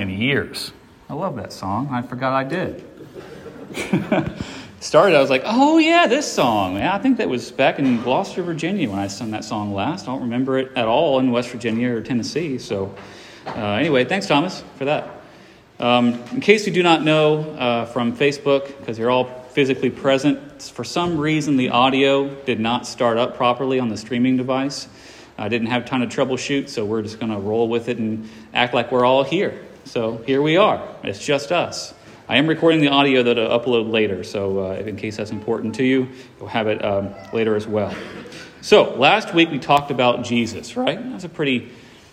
many years. I love that song. I forgot I did. Started, I was like, oh yeah, this song. Yeah, I think that was back in Gloucester, Virginia when I sung that song last. I don't remember it at all in West Virginia or Tennessee. So anyway, thanks, Thomas, for that. In case you do not know from Facebook, because you're all physically present, for some reason the audio did not start up properly on the streaming device. I didn't have time to troubleshoot, so we're just going to roll with it and act like we're all here. So here we are. It's just us. I am recording the audio that I'll upload later, so in case that's important to you, you'll have it later as well. So last week we talked about Jesus, right? That's a pretty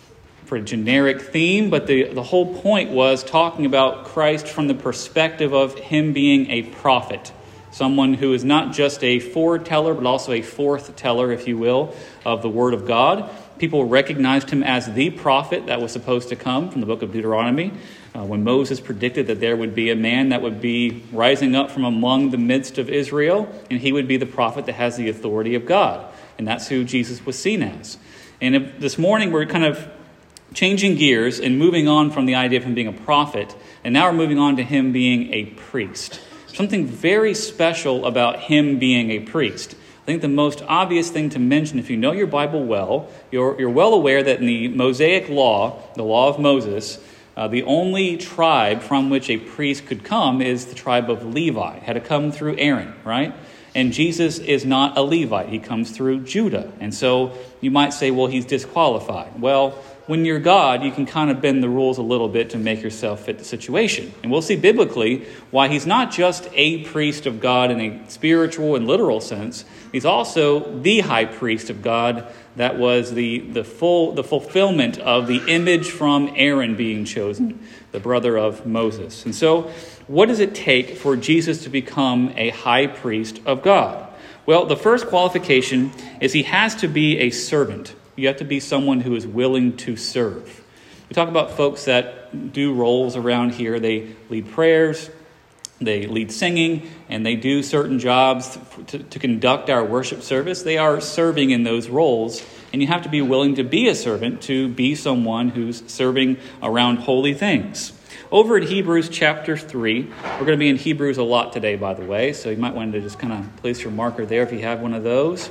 generic theme, but the whole point was talking about Christ from the perspective of him being a prophet, someone who is not just a foreteller, but also a forth teller, if you will, of the Word of God. People recognized him as the prophet that was supposed to come from the book of Deuteronomy. When Moses predicted that there would be a man that would be rising up from among the midst of Israel, and he would be the prophet that has the authority of God. And that's who Jesus was seen as. And this morning we're kind of changing gears and moving on from the idea of him being a prophet, and now we're moving on to him being a priest. Something very special about him being a priest. I think the most obvious thing to mention, if you know your Bible well, you're well aware that in the Mosaic law, the law of Moses, the only tribe from which a priest could come is the tribe of Levi. It had to come through Aaron, right? And Jesus is not a Levite. He comes through Judah. And so you might say, well, he's disqualified. Well, when you're God, you can kind of bend the rules a little bit to make yourself fit the situation. And we'll see biblically why he's not just a priest of God in a spiritual and literal sense. He's also the high priest of God. That was the fulfillment of the image from Aaron being chosen, the brother of Moses. And so what does it take for Jesus to become a high priest of God? Well, the first qualification is he has to be a servant. You have to be someone who is willing to serve. We talk about folks that do roles around here. They lead prayers, they lead singing, and they do certain jobs to conduct our worship service. They are serving in those roles, and you have to be willing to be a servant, to be someone who's serving around holy things. Over at Hebrews chapter 3, we're going to be in Hebrews a lot today, by the way, so you might want to just kind of place your marker there if you have one of those.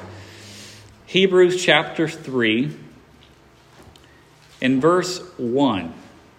Hebrews chapter 3, in verse 1.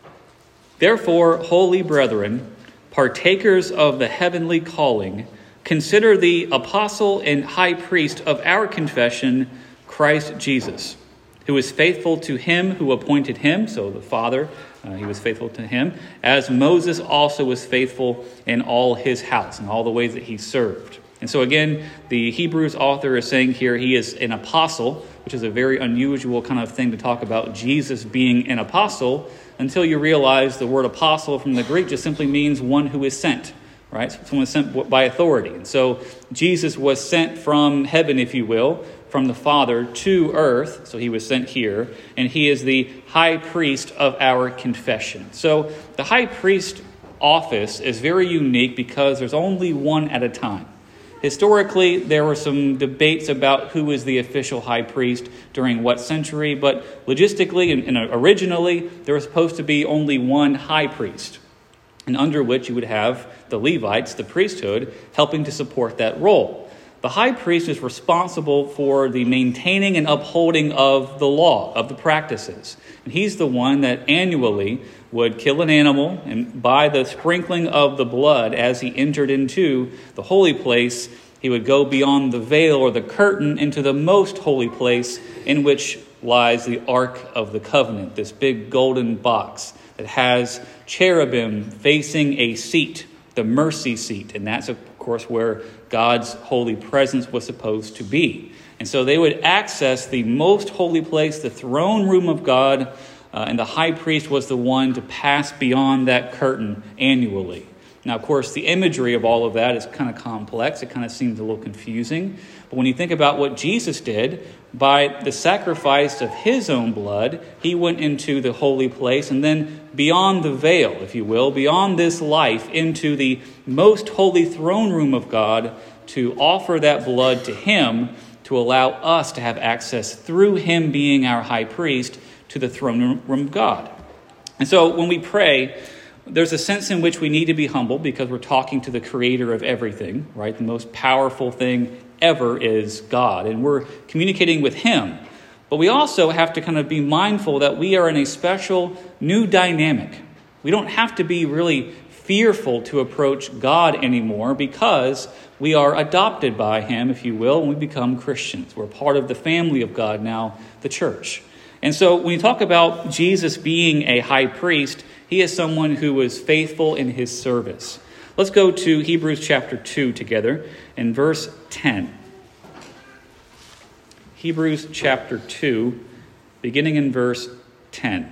Therefore, holy brethren, partakers of the heavenly calling, consider the apostle and high priest of our confession, Christ Jesus, who is faithful to him who appointed him, so the Father, he was faithful to him, as Moses also was faithful in all his house, in all the ways that he served. And so again, the Hebrews author is saying here he is an apostle, which is a very unusual kind of thing to talk about Jesus being an apostle, until you realize the word apostle from the Greek just simply means one who is sent, right? Someone sent by authority. And so Jesus was sent from heaven, if you will, from the Father to earth. So he was sent here, and he is the high priest of our confession. So the high priest office is very unique because there's only one at a time. Historically, there were some debates about who is the official high priest during what century, but logistically and originally, there was supposed to be only one high priest, and under which you would have the Levites, the priesthood, helping to support that role. The high priest is responsible for the maintaining and upholding of the law, of the practices. And he's the one that annually would kill an animal, and by the sprinkling of the blood as he entered into the holy place, he would go beyond the veil or the curtain into the most holy place, in which lies the Ark of the Covenant, this big golden box that has cherubim facing a seat, the mercy seat. And that's, of course, where God's holy presence was supposed to be. And so they would access the most holy place, the throne room of God, and the high priest was the one to pass beyond that curtain annually. Now, of course, the imagery of all of that is kind of complex. It kind of seems a little confusing. But when you think about what Jesus did, by the sacrifice of his own blood, he went into the holy place and then beyond the veil, if you will, beyond this life, into the most holy throne room of God to offer that blood to him, to allow us to have access through him being our high priest to the throne room of God. And so when we pray, there's a sense in which we need to be humble because we're talking to the creator of everything, right? The most powerful thing ever is God, and we're communicating with him. But we also have to kind of be mindful that we are in a special new dynamic. We don't have to be really fearful to approach God anymore because we are adopted by him, if you will, and we become Christians. We're part of the family of God now, the church. And so when you talk about Jesus being a high priest, he is someone who was faithful in his service. Let's go to Hebrews chapter 2 together in verse 10. Hebrews chapter 2, beginning in verse 10.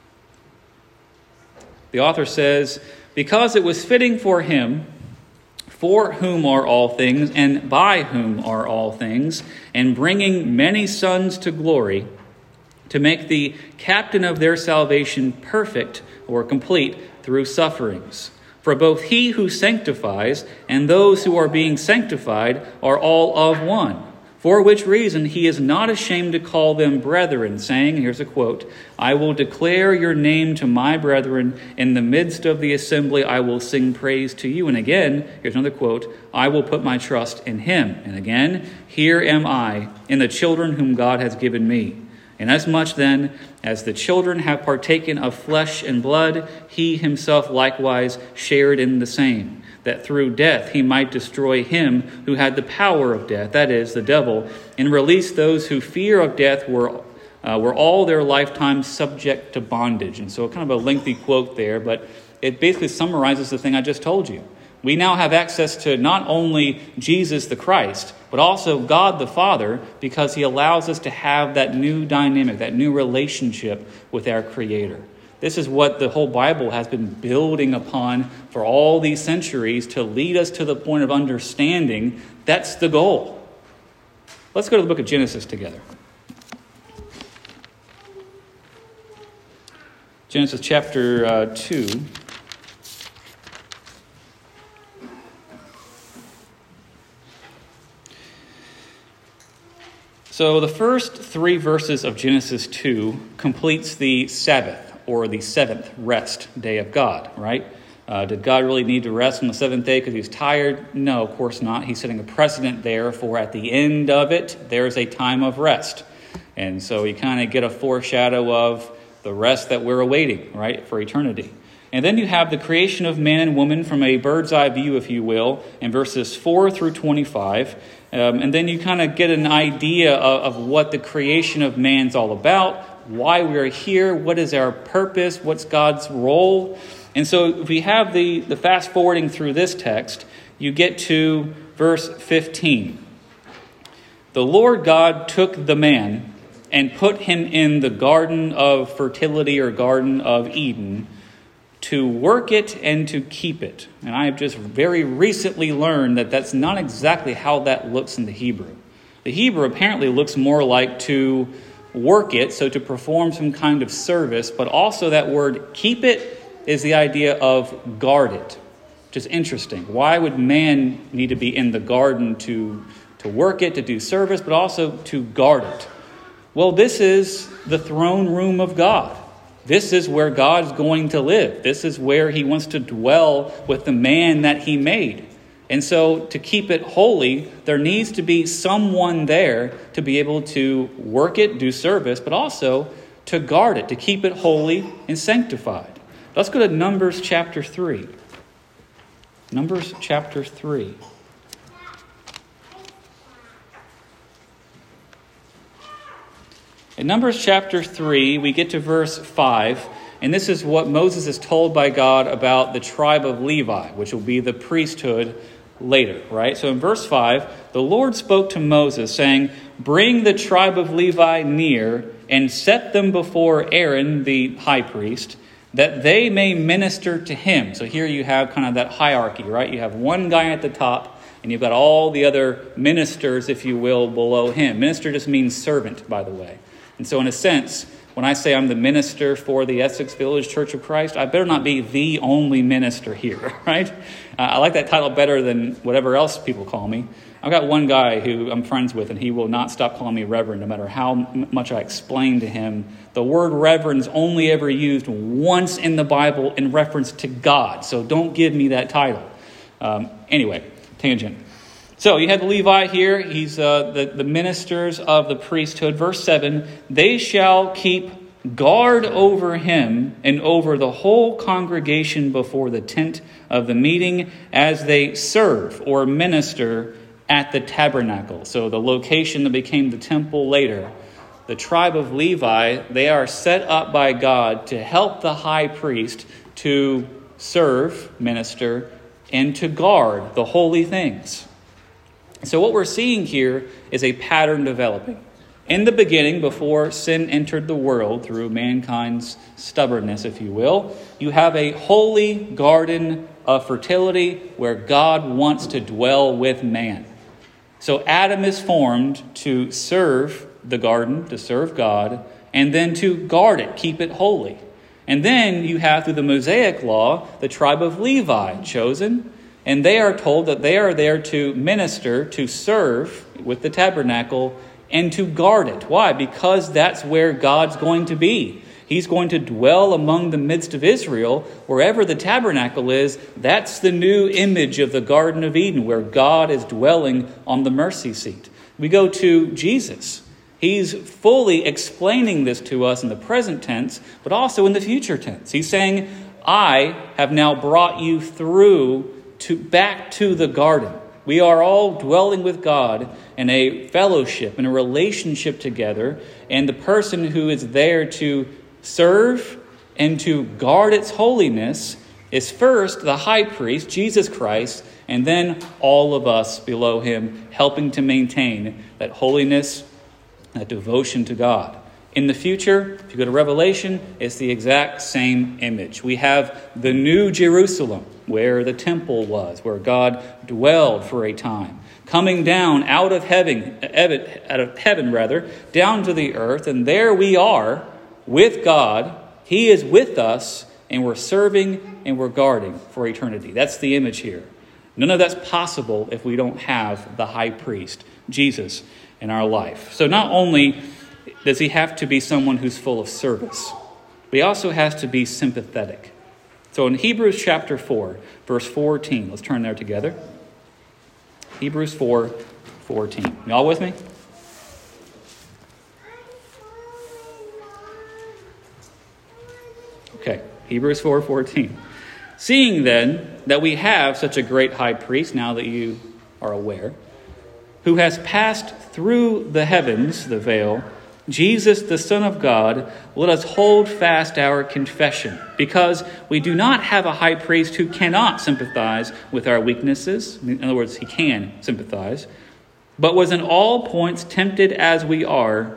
The author says, "Because it was fitting for him, for whom are all things, and by whom are all things, and bringing many sons to glory, to make the captain of their salvation perfect or complete through sufferings. For both he who sanctifies and those who are being sanctified are all of one. For which reason he is not ashamed to call them brethren, saying," here's a quote, "I will declare your name to my brethren. In the midst of the assembly I will sing praise to you." And again, here's another quote, "I will put my trust in him." And again, "Here am I, in the children whom God has given me. Inasmuch then as the children have partaken of flesh and blood, he himself likewise shared in the same, that through death he might destroy him who had the power of death, that is, the devil, and release those who fear of death were all their lifetime subject to bondage." And so kind of a lengthy quote there, but it basically summarizes the thing I just told you. We now have access to not only Jesus the Christ, but also God the Father, because he allows us to have that new dynamic, that new relationship with our Creator. This is what the whole Bible has been building upon for all these centuries to lead us to the point of understanding that's the goal. Let's go to the book of Genesis together. Genesis chapter 2. So the first 3 verses of Genesis 2 completes the Sabbath, or the seventh rest day of God, right? Did God really need to rest on the seventh day because he was tired? No, of course not. He's setting a precedent there for at the end of it, there's a time of rest. And so you kind of get a foreshadow of the rest that we're awaiting, right, for eternity. And then you have the creation of man and woman from a bird's eye view, if you will, in verses 4 through 25. And then you kind of get an idea of what the creation of man's all about, why we're here, what is our purpose, what's God's role. And so if we have the fast forwarding through this text, you get to verse 15. "The Lord God took the man and put him in the garden of fertility, or garden of Eden, to work it and to keep it." And I have just very recently learned that that's not exactly how that looks in the Hebrew. The Hebrew apparently looks more like to work it, so to perform some kind of service, but also that word keep it is the idea of guard it, which is interesting. Why would man need to be in the garden to work it, to do service, but also to guard it? Well, this is the throne room of God. This is where God's going to live. This is where he wants to dwell with the man that he made. And so to keep it holy, there needs to be someone there to be able to work it, do service, but also to guard it, to keep it holy and sanctified. Let's go to Numbers chapter 3. Numbers chapter 3. In Numbers chapter 3, we get to verse 5, and this is what Moses is told by God about the tribe of Levi, which will be the priesthood later, right? So in verse 5, the Lord spoke to Moses, saying, "Bring the tribe of Levi near and set them before Aaron, the high priest, that they may minister to him." So here you have kind of that hierarchy, right? You have one guy at the top, and you've got all the other ministers, if you will, below him. Minister just means servant, by the way. And so in a sense, when I say I'm the minister for the Essex Village Church of Christ, I better not be the only minister here, right? I like that title better than whatever else people call me. I've got one guy who I'm friends with, and he will not stop calling me Reverend, no matter how much I explain to him. The word Reverend is only ever used once in the Bible in reference to God, so don't give me that title. Anyway, tangent. So you have the Levite here. He's the ministers of the priesthood. Verse 7, they shall keep guard over him and over the whole congregation before the tent of the meeting as they serve or minister at the tabernacle. So the location that became the temple later. The tribe of Levi, they are set up by God to help the high priest to serve, minister, and to guard the holy things. So what we're seeing here is a pattern developing. In the beginning, before sin entered the world through mankind's stubbornness, if you will, you have a holy garden of fertility where God wants to dwell with man. So Adam is formed to serve the garden, to serve God, and then to guard it, keep it holy. And then you have, through the Mosaic law, the tribe of Levi chosen, and they are told that they are there to minister, to serve with the tabernacle, and to guard it. Why? Because that's where God's going to be. He's going to dwell among the midst of Israel. Wherever the tabernacle is, that's the new image of the Garden of Eden, where God is dwelling on the mercy seat. We go to Jesus. He's fully explaining this to us in the present tense, but also in the future tense. He's saying, I have now brought you through back to the garden. We are all dwelling with God in a fellowship, in a relationship together, and the person who is there to serve and to guard its holiness is first the high priest, Jesus Christ, and then all of us below him, helping to maintain that holiness, that devotion to God. In the future, if you go to Revelation, it's the exact same image. We have the new Jerusalem, where the temple was, where God dwelled for a time, coming down out of heaven, down to the earth, and there we are with God. He is with us, and we're serving and we're guarding for eternity. That's the image here. None of that's possible if we don't have the high priest, Jesus, in our life. So not only does he have to be someone who's full of service, but he also has to be sympathetic. So in Hebrews chapter 4, verse 14, let's turn there together. Hebrews 4:14. Y'all with me? Okay, Hebrews 4:14. Seeing then that we have such a great high priest, now that you are aware, who has passed through the heavens, the veil, Jesus, the Son of God, let us hold fast our confession, because we do not have a high priest who cannot sympathize with our weaknesses. In other words, he can sympathize, but was in all points tempted as we are,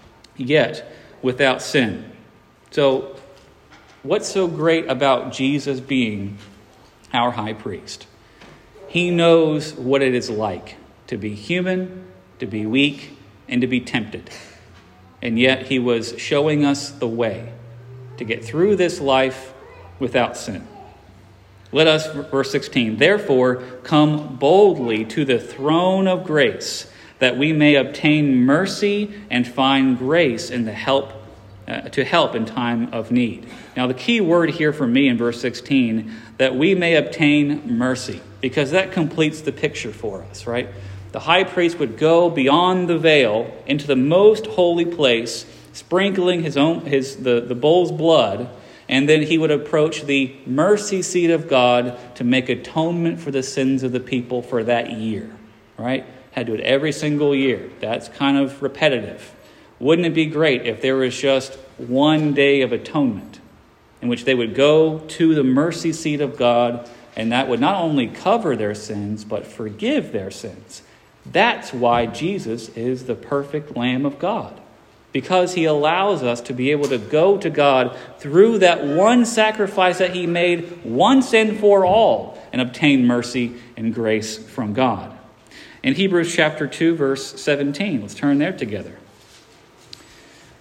yet without sin. So, what's so great about Jesus being our high priest? He knows what it is like to be human, to be weak, and to be tempted. And yet he was showing us the way to get through this life without sin. Let us, verse 16, therefore come boldly to the throne of grace, that we may obtain mercy and find grace in the help to help in time of need. Now the key word here for me in verse 16, that we may obtain mercy, because that completes the picture for us, right? The high priest would go beyond the veil into the most holy place, sprinkling the bull's blood, and then he would approach the mercy seat of God to make atonement for the sins of the people for that year, right? Had to do it every single year. That's kind of repetitive. Wouldn't it be great if there was just one day of atonement in which they would go to the mercy seat of God, and that would not only cover their sins, but forgive their sins? That's why Jesus is the perfect Lamb of God, because he allows us to be able to go to God through that one sacrifice that he made once and for all and obtain mercy and grace from God. In Hebrews chapter 2, verse 17, let's turn there together.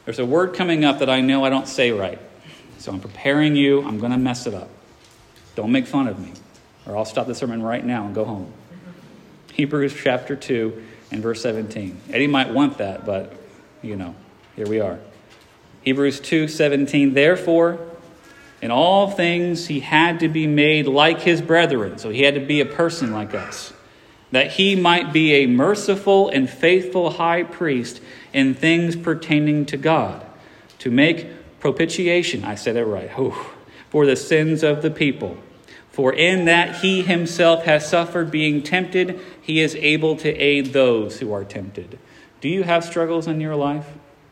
There's a word coming up that I know I don't say right. So I'm preparing you. I'm going to mess it up. Don't make fun of me, or I'll stop the sermon right now and go home. Hebrews chapter 2 and verse 17. Eddie might want that, but, here we are. Hebrews 2:17. Therefore, in all things he had to be made like his brethren. So he had to be a person like us, that he might be a merciful and faithful high priest in things pertaining to God, to make propitiation, I said it right, for the sins of the people. For in that he himself has suffered being tempted, he is able to aid those who are tempted. Do you have struggles in your life?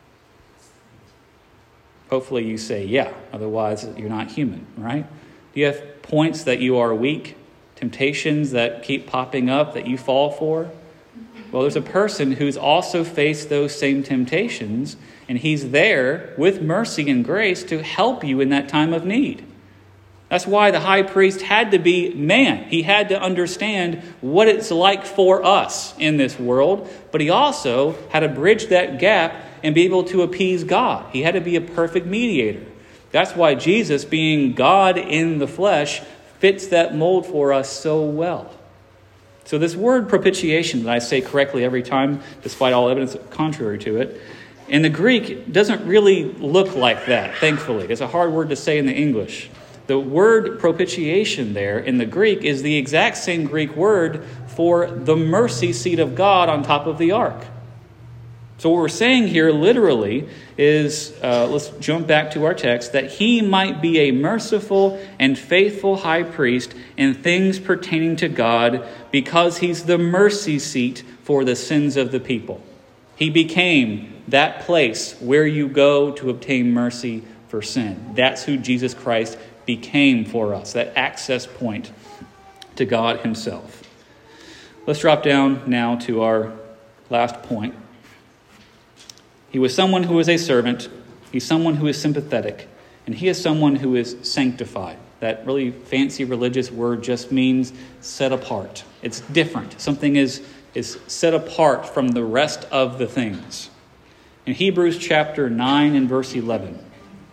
Hopefully you say, yeah. Otherwise, you're not human, right? Do you have points that you are weak? Temptations that keep popping up that you fall for? Well, there's a person who's also faced those same temptations, and he's there with mercy and grace to help you in that time of need. That's why the high priest had to be man. He had to understand what it's like for us in this world, but he also had to bridge that gap and be able to appease God. He had to be a perfect mediator. That's why Jesus, being God in the flesh, fits that mold for us so well. So this word propitiation that I say correctly every time, despite all evidence contrary to it, in the Greek, it doesn't really look like that, thankfully. It's a hard word to say in the English. The word propitiation there in the Greek is the exact same Greek word for the mercy seat of God on top of the ark. So what we're saying here literally is, let's jump back to our text, that he might be a merciful and faithful high priest in things pertaining to God, because he's the mercy seat for the sins of the people. He became that place where you go to obtain mercy for sin. That's who Jesus Christ became for us, that access point to God himself. Let's drop down now to our last point. He was someone who is a servant. He's someone who is sympathetic. And he is someone who is sanctified. That really fancy religious word just means set apart. It's different. Something is set apart from the rest of the things. In Hebrews chapter 9 and verse 11.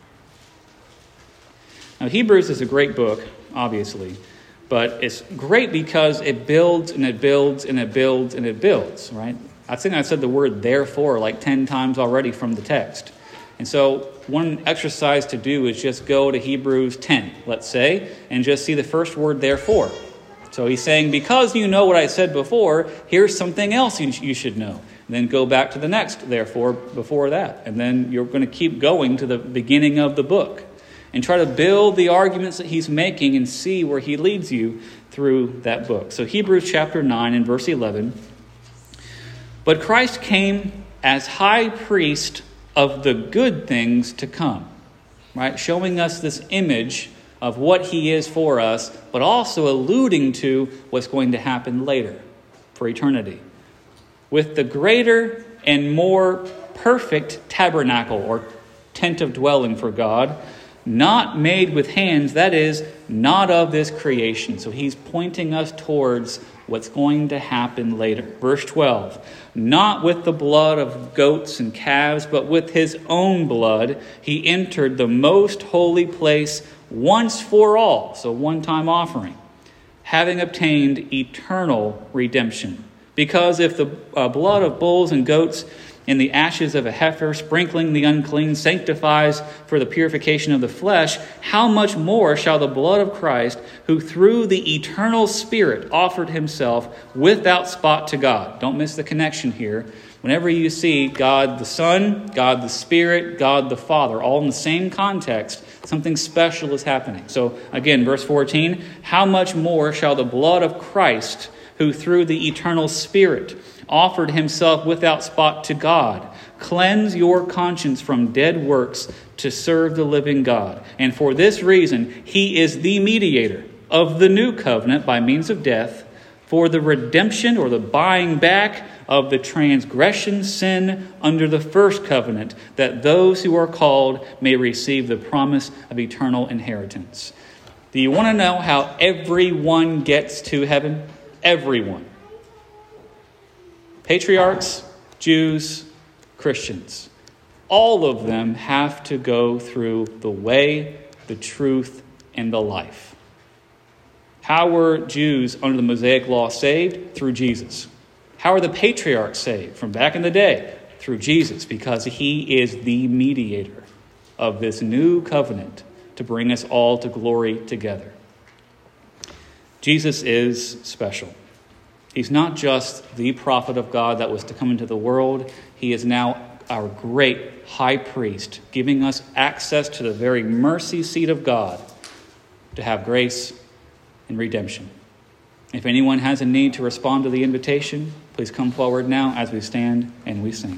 Now, Hebrews is a great book, obviously. But it's great because it builds and it builds and it builds and it builds, right? I think I said the word therefore like 10 times already from the text. And so one exercise to do is just go to Hebrews 10, let's say, and just see the first word therefore. So he's saying, because you know what I said before, here's something else you should know. And then go back to the next therefore before that. And then you're going to keep going to the beginning of the book and try to build the arguments that he's making and see where he leads you through that book. So Hebrews chapter 9 and verse 11. But Christ came as high priest of the good things to come, right? Showing us this image of what he is for us, but also alluding to what's going to happen later for eternity. With the greater and more perfect tabernacle or tent of dwelling for God, not made with hands, that is, not of this creation. So he's pointing us towards what's going to happen later. Verse 12, not with the blood of goats and calves, but with his own blood, he entered the most holy place once for all. So one-time offering, having obtained eternal redemption. Because if the blood of bulls and goats and the ashes of a heifer, sprinkling the unclean, sanctifies for the purification of the flesh, how much more shall the blood of Christ, who through the eternal Spirit offered himself without spot to God. Don't miss the connection here. Whenever you see God the Son, God the Spirit, God the Father, all in the same context, something special is happening. So again, verse 14, how much more shall the blood of Christ, who through the eternal Spirit offered himself without spot to God, cleanse your conscience from dead works to serve the living God. And for this reason, he is the mediator of the new covenant by means of death, for the redemption or the buying back of the transgression sin under the first covenant, that those who are called may receive the promise of eternal inheritance. Do you want to know how everyone gets to heaven? Everyone. Patriarchs, Jews, Christians. all of them have to go through the way, the truth, and the life. How were Jews under the Mosaic law saved? Through Jesus. How are the patriarchs saved from back in the day? Through Jesus, because he is the mediator of this new covenant to bring us all to glory together. Jesus is special. He's not just the prophet of God that was to come into the world. He is now our great high priest, giving us access to the very mercy seat of God to have grace and redemption. If anyone has a need to respond to the invitation, please come forward now as we stand and we sing.